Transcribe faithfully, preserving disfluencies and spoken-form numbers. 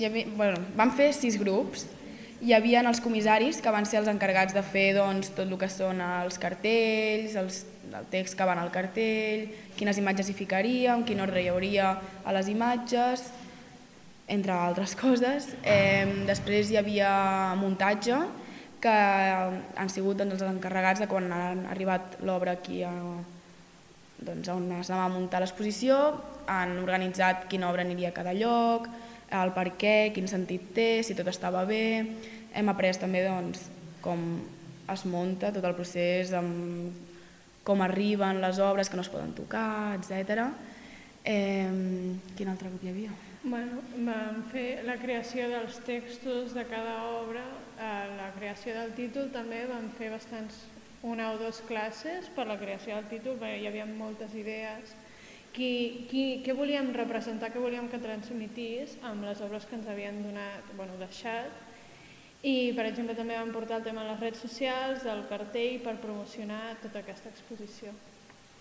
hi havia, bueno, vam fer sis grups. Hi havia els comissaris, que van ser els encarregats de fer doncs, tot el que són els cartells, els, el text que van al cartell, quines imatges hi ficaríem, quin ordre hi hauria a les imatges, entre altres coses. Eh, després hi havia muntatge, que han sigut doncs, els encarregats de quan han arribat l'obra aquí a, doncs, on s'anava a muntar l'exposició, han organitzat quina obra aniria a cada lloc, el per què, quin sentit té, si tot estava bé. Hem après també doncs, com es munta tot el procés, amb com arriben les obres que no es poden tocar, etcètera. Eh, quin altre grup hi havia? Bueno, vam fer la creació dels textos de cada obra, eh, la creació del títol també vam fer bastants, una o dues classes per la creació del títol, perquè hi havia moltes idees. Qui, qui, què volíem representar, què volíem que transmitís amb les obres que ens havien donat, bueno, deixat. I, per exemple, també vam portar el tema de les redes socials, del cartell, per promocionar tota aquesta exposició.